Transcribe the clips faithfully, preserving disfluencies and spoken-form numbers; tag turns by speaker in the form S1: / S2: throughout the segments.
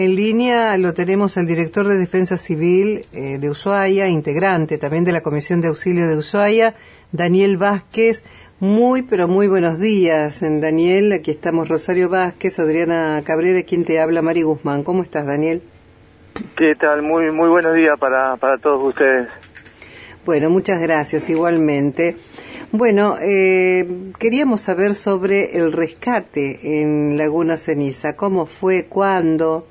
S1: En línea lo tenemos al director de Defensa Civil eh, de Ushuaia, integrante también de la Comisión de Auxilio de Ushuaia, Daniel Vázquez. Muy, pero muy buenos días, Daniel. Aquí estamos Rosario Vázquez, Adriana Cabrera, quien te habla, Mari Guzmán. ¿Cómo estás, Daniel?
S2: ¿Qué tal? Muy muy buenos días para, para todos ustedes.
S1: Bueno, muchas gracias, igualmente. Bueno, eh, queríamos saber sobre el rescate en Laguna Ceniza. ¿Cómo fue? ¿Cuándo?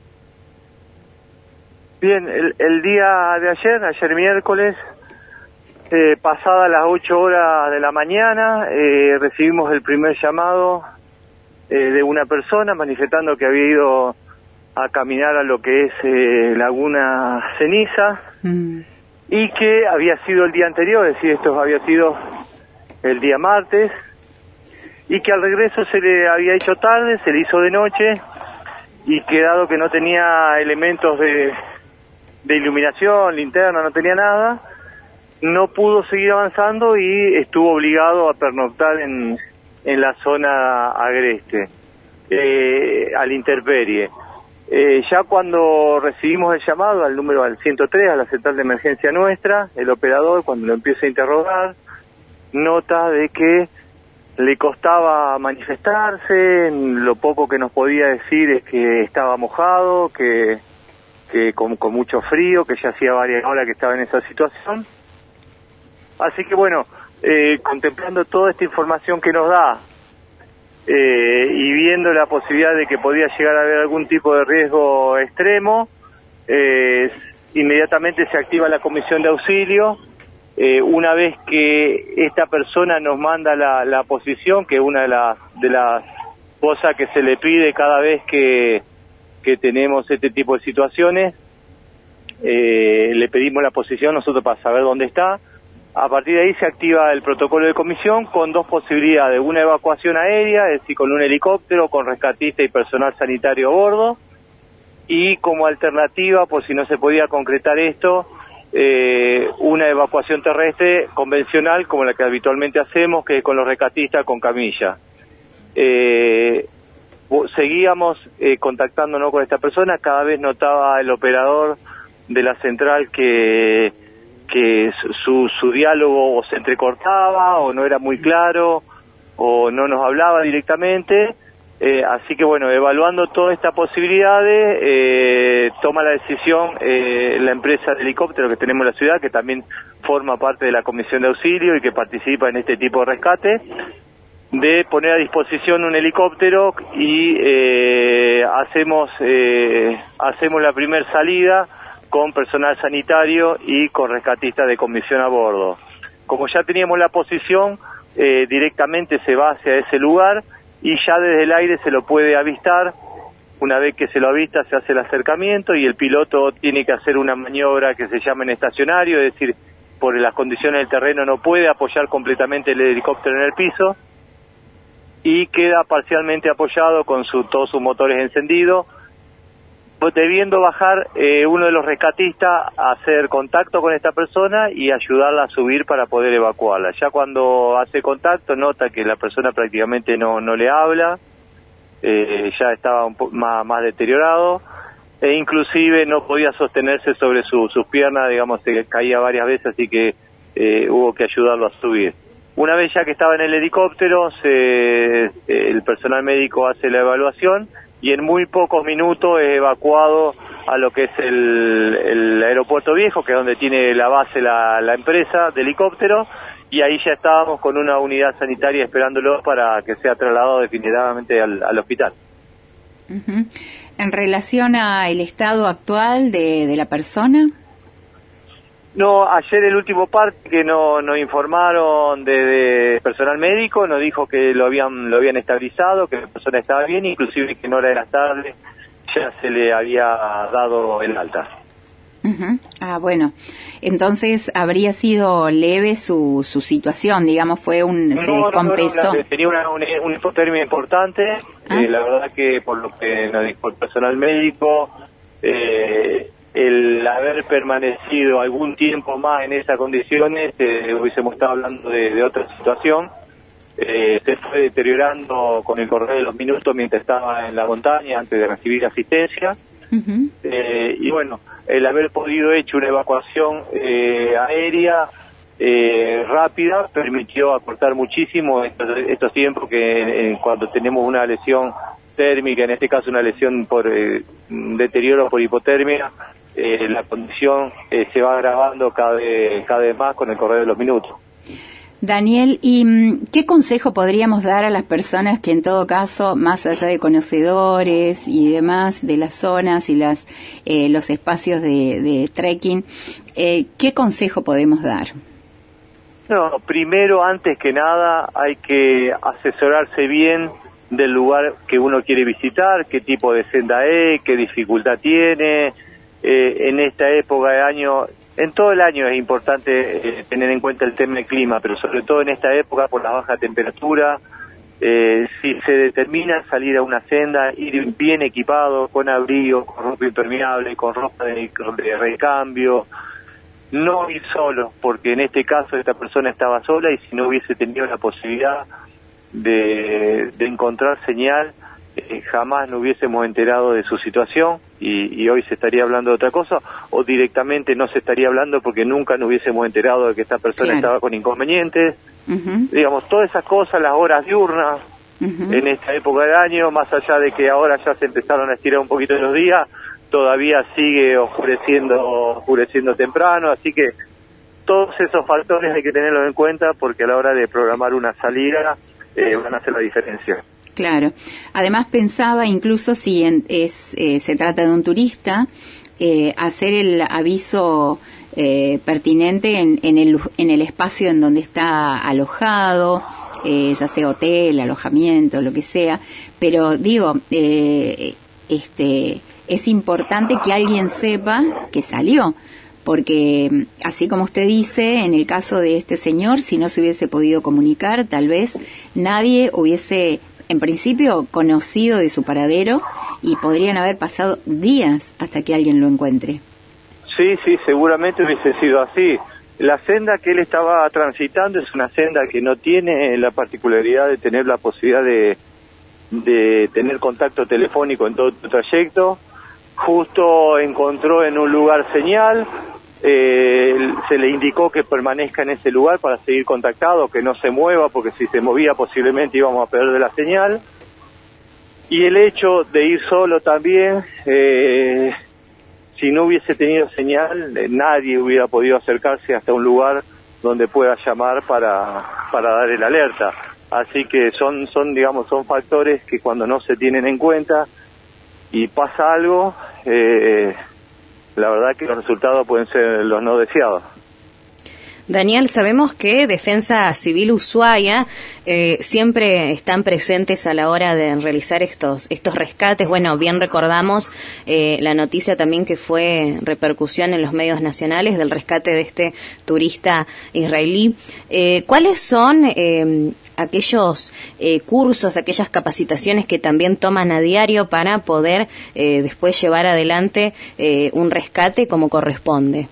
S2: Bien, el, el día de ayer, ayer miércoles, eh, pasada las ocho horas de la mañana, eh, recibimos el primer llamado eh, de una persona manifestando que había ido a caminar a lo que es eh, Laguna Ceniza mm. y que había sido el día anterior, es decir, esto había sido el día martes, y que al regreso se le había hecho tarde, se le hizo de noche, y que dado que no tenía elementos de, de iluminación, linterna, no tenía nada, no pudo seguir avanzando y estuvo obligado a pernoctar en, en la zona agreste, eh, a la intemperie. Eh, ya cuando recibimos el llamado al número al ciento tres, a la central de emergencia nuestra, el operador, cuando lo empieza a interrogar, nota de que le costaba manifestarse, lo poco que nos podía decir es que estaba mojado, que, que con, con mucho frío, que ya hacía varias horas que estaba en esa situación. Así que bueno, eh, contemplando toda esta información que nos da, eh, y viendo la posibilidad de que podía llegar a haber algún tipo de riesgo extremo, eh, inmediatamente se activa la comisión de auxilio. Eh, una vez que esta persona nos manda la, la posición, que es una de las de las cosas que se le pide cada vez que, que tenemos este tipo de situaciones, eh, le pedimos la posición nosotros para saber dónde está. A partir de ahí se activa el protocolo de comisión con dos posibilidades: una evacuación aérea, es decir, con un helicóptero, con rescatista y personal sanitario a bordo, y como alternativa, por si no se podía concretar esto, Eh, una evacuación terrestre convencional como la que habitualmente hacemos, que es con los rescatistas con camilla. Eh, seguíamos eh, contactándonos con esta persona, cada vez notaba el operador de la central que, que su, su diálogo o se entrecortaba o no era muy claro o no nos hablaba directamente. Eh, así que bueno, evaluando todas estas posibilidades, eh, toma la decisión eh, la empresa de helicóptero que tenemos en la ciudad, que también forma parte de la comisión de auxilio y que participa en este tipo de rescate, de poner a disposición un helicóptero y eh, hacemos eh, hacemos la primera salida con personal sanitario y con rescatistas de comisión a bordo. Como ya teníamos la posición, eh, directamente se va hacia ese lugar y ya desde el aire se lo puede avistar. Una vez que se lo avista se hace el acercamiento y el piloto tiene que hacer una maniobra que se llama en estacionario, es decir, por las condiciones del terreno no puede apoyar completamente el helicóptero en el piso y queda parcialmente apoyado con su, todos sus motores encendidos, debiendo bajar eh, uno de los rescatistas a hacer contacto con esta persona y ayudarla a subir para poder evacuarla. Ya cuando hace contacto nota que la persona prácticamente no, no le habla, eh, ya estaba un poco más, más deteriorado e inclusive no podía sostenerse sobre su, sus piernas, digamos, se caía varias veces, así que eh, hubo que ayudarlo a subir. Una vez ya que estaba en el helicóptero, se, el personal médico hace la evaluación y en muy pocos minutos es evacuado a lo que es el, el aeropuerto viejo, que es donde tiene la base la, la empresa de helicóptero, y ahí ya estábamos con una unidad sanitaria esperándolo para que sea trasladado definitivamente al, al hospital.
S3: Uh-huh. En relación al estado actual de, de la persona.
S2: No, ayer el último parte que no, nos informaron de, de personal médico, nos dijo que lo habían lo habían estabilizado, que la persona estaba bien, inclusive que en hora de la tarde ya se le había dado el alta.
S3: Uh-huh. Ah, bueno, entonces habría sido leve su su situación, digamos, fue un
S2: no,
S3: se
S2: no,
S3: descompensó.
S2: No, no, tenía una, una, una hipotermia importante, ¿Ah? eh, la verdad que por lo que nos dijo el personal médico, eh, el haber permanecido algún tiempo más en esas condiciones, eh, hubiésemos estado hablando de, de otra situación. Eh, se fue deteriorando con el correr de los minutos mientras estaba en la montaña antes de recibir asistencia. Uh-huh. Eh, y bueno, el haber podido hecho una evacuación eh, aérea eh, rápida permitió acortar muchísimo estos, estos tiempos que eh, cuando tenemos una lesión térmica, en este caso una lesión por eh, deterioro por hipotermia, eh, la condición eh, se va agravando cada vez, cada vez más con el correr de los minutos.
S3: Daniel, ¿y qué consejo podríamos dar a las personas que en todo caso, más allá de conocedores y demás de las zonas y las eh, los espacios de, de trekking, eh, qué consejo podemos dar?
S2: No, primero, antes que nada, hay que asesorarse bien del lugar que uno quiere visitar, qué tipo de senda es, qué dificultad tiene. Eh, en esta época de año, en todo el año es importante eh, tener en cuenta el tema del clima, pero sobre todo en esta época por la baja temperatura, eh, si se determina salir a una senda, ir bien equipado, con abrigo, con ropa impermeable, con ropa de, de recambio, no ir solo, porque en este caso esta persona estaba sola y si no hubiese tenido la posibilidad de, de encontrar señal, eh, jamás nos hubiésemos enterado de su situación y, y hoy se estaría hablando de otra cosa, o directamente no se estaría hablando porque nunca nos hubiésemos enterado de que esta persona claro. estaba con inconvenientes. Uh-huh. Digamos, todas esas cosas, las horas diurnas, uh-huh. en esta época del año, más allá de que ahora ya se empezaron a estirar un poquito los días, todavía sigue oscureciendo, oscureciendo temprano, así que todos esos factores hay que tenerlos en cuenta porque a la hora de programar una salida eh, van a hacer la diferencia.
S3: Claro. Además pensaba, incluso si en, es eh, se trata de un turista, eh, hacer el aviso eh, pertinente en, en, el, en el espacio en donde está alojado, eh, ya sea hotel, alojamiento, lo que sea. Pero digo, eh, este, es importante que alguien sepa que salió. Porque, así como usted dice, en el caso de este señor, si no se hubiese podido comunicar, tal vez nadie hubiese, en principio, conocido de su paradero y podrían haber pasado días hasta que alguien lo encuentre.
S2: Sí, sí, seguramente hubiese sido así. La senda que él estaba transitando es una senda que no tiene la particularidad de tener la posibilidad de, de tener contacto telefónico en todo el trayecto. Justo encontró en un lugar señal, eh, se le indicó que permanezca en ese lugar para seguir contactado, que no se mueva, porque si se movía posiblemente íbamos a perder la señal. Y el hecho de ir solo también, eh, si no hubiese tenido señal, eh, nadie hubiera podido acercarse hasta un lugar donde pueda llamar para, para dar el alerta. Así que son, son, digamos, son factores que cuando no se tienen en cuenta y pasa algo, eh, la verdad que los resultados pueden ser los no deseados.
S4: Daniel, sabemos que Defensa Civil Ushuaia eh, siempre están presentes a la hora de realizar estos estos rescates. Bueno, bien recordamos eh, la noticia también que fue repercusión en los medios nacionales del rescate de este turista israelí. Eh, ¿Cuáles son eh, aquellos eh, cursos, aquellas capacitaciones que también toman a diario para poder eh, después llevar adelante eh, un rescate como corresponde?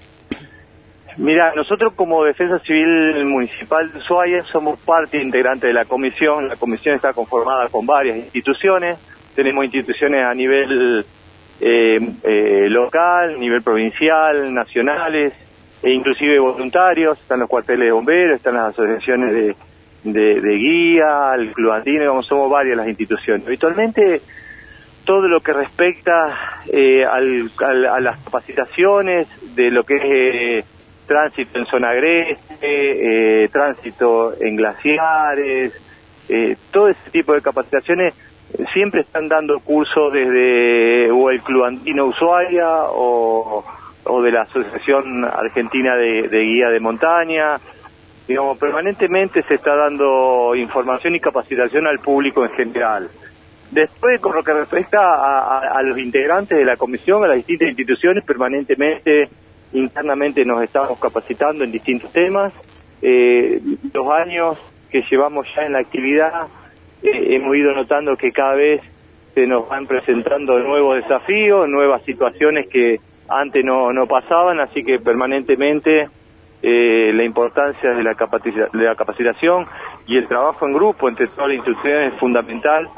S2: Mira, nosotros como Defensa Civil Municipal de Ushuaia somos parte integrante de la comisión. La comisión está conformada con varias instituciones. Tenemos instituciones a nivel eh, eh, local, nivel provincial, nacionales, e inclusive voluntarios. Están los cuarteles de bomberos, están las asociaciones de, de, de guía, el Club Andino, como somos varias las instituciones. Habitualmente, todo lo que respecta eh, al, al, a las capacitaciones de lo que es Eh, tránsito en zona agreste, eh, tránsito en glaciares, eh, todo ese tipo de capacitaciones eh, siempre están dando cursos desde o el Club Andino Ushuaia o, o de la Asociación Argentina de, de Guía de Montaña. Digamos, permanentemente se está dando información y capacitación al público en general. Después, con lo que respecta a, a, a los integrantes de la comisión, a las distintas instituciones, permanentemente internamente nos estamos capacitando en distintos temas. Eh, los años que llevamos ya en la actividad, eh, hemos ido notando que cada vez se nos van presentando nuevos desafíos, nuevas situaciones que antes no, no pasaban, así que permanentemente eh, la importancia de la, capacita- de la capacitación y el trabajo en grupo entre todas las instituciones es fundamental,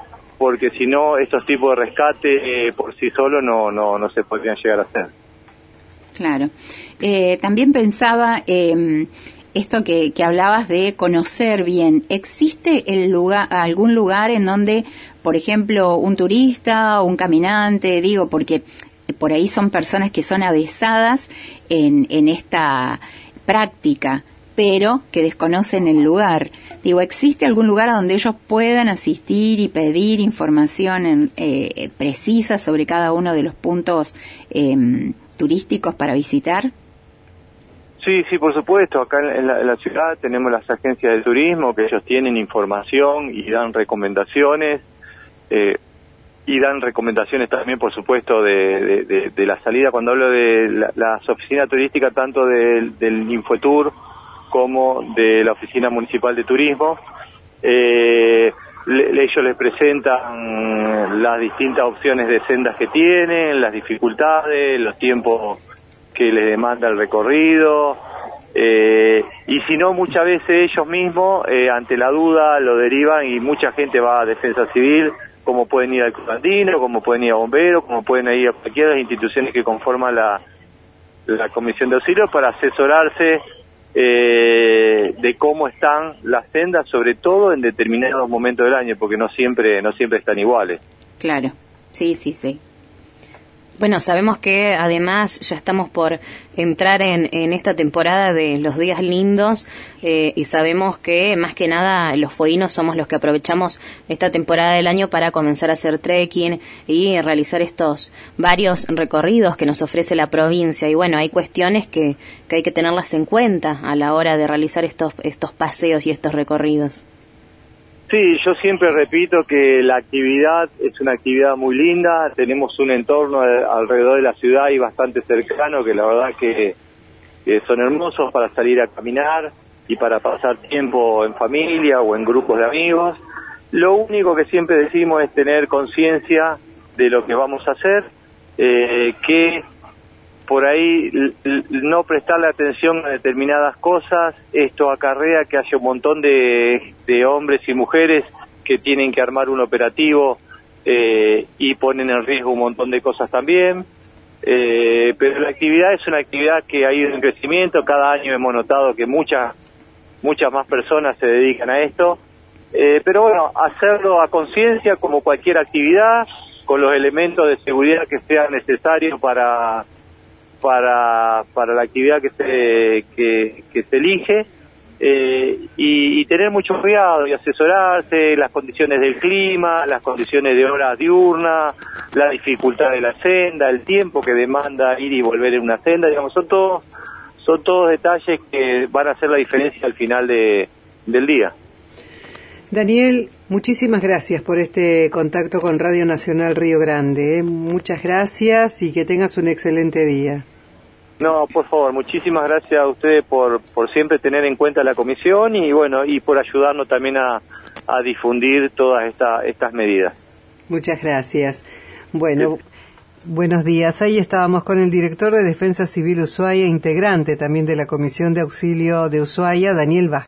S2: porque si no, estos tipos de rescate eh, por sí solos no, no, no se podrían llegar a hacer.
S3: Claro. Eh, también pensaba, eh, esto que, que hablabas de conocer bien, ¿existe el lugar, algún lugar en donde, por ejemplo, un turista o un caminante, digo, porque por ahí son personas que son avesadas en, en esta práctica, pero que desconocen el lugar? Digo, ¿existe algún lugar a donde ellos puedan asistir y pedir información en, eh, precisa sobre cada uno de los puntos eh, turísticos para visitar?
S2: Sí, sí, por supuesto. Acá en la, en la ciudad tenemos las agencias de turismo que ellos tienen información y dan recomendaciones, eh, y dan recomendaciones también, por supuesto, de, de, de, de la salida. Cuando hablo de la, las oficinas turísticas, tanto del, del Infotour como de la Oficina Municipal de Turismo, eh, le, ellos les presentan las distintas opciones de sendas que tienen, las dificultades, los tiempos que les demanda el recorrido, eh, y si no, muchas veces ellos mismos, eh, ante la duda, lo derivan y mucha gente va a Defensa Civil, como pueden ir al Cruzandino, como pueden ir a Bomberos, como pueden ir a cualquiera de las instituciones que conforman la, la Comisión de Auxilio para asesorarse eh, de cómo están las sendas, sobre todo en determinados momentos del año, porque no siempre no siempre están iguales.
S3: Claro, sí, sí, sí.
S4: Bueno, sabemos que además ya estamos por entrar en, en esta temporada de los días lindos, eh, y sabemos que más que nada los fueguinos somos los que aprovechamos esta temporada del año para comenzar a hacer trekking y realizar estos varios recorridos que nos ofrece la provincia. Y bueno, hay cuestiones que, que hay que tenerlas en cuenta a la hora de realizar estos, estos paseos y estos recorridos.
S2: Sí, yo siempre repito que la actividad es una actividad muy linda, tenemos un entorno alrededor de la ciudad y bastante cercano que la verdad que, que son hermosos para salir a caminar y para pasar tiempo en familia o en grupos de amigos. Lo único que siempre decimos es tener conciencia de lo que vamos a hacer, eh, que por ahí no prestarle atención a determinadas cosas, esto acarrea que haya un montón de, de hombres y mujeres que tienen que armar un operativo eh, y ponen en riesgo un montón de cosas también, eh, pero la actividad es una actividad que ha ido en crecimiento. Cada año hemos notado que muchas muchas más personas se dedican a esto, eh, pero bueno, hacerlo a conciencia como cualquier actividad, con los elementos de seguridad que sean necesarios para para para la actividad que se que, que se elige, eh, y, y tener mucho cuidado y asesorarse, las condiciones del clima, las condiciones de horas diurnas, la dificultad de la senda, el tiempo que demanda ir y volver en una senda, digamos, son todos son todos detalles que van a hacer la diferencia al final de del día.
S1: Daniel, muchísimas gracias por este contacto con Radio Nacional Río Grande, ¿eh? Muchas gracias y que tengas un excelente día.
S2: No, por favor, muchísimas gracias a ustedes por, por siempre tener en cuenta la comisión y bueno, y por ayudarnos también a, a difundir todas esta, estas medidas.
S1: Muchas gracias. Bueno, sí. Buenos días. Ahí estábamos con el director de Defensa Civil Ushuaia, integrante también de la Comisión de Auxilio de Ushuaia, Daniel Vázquez.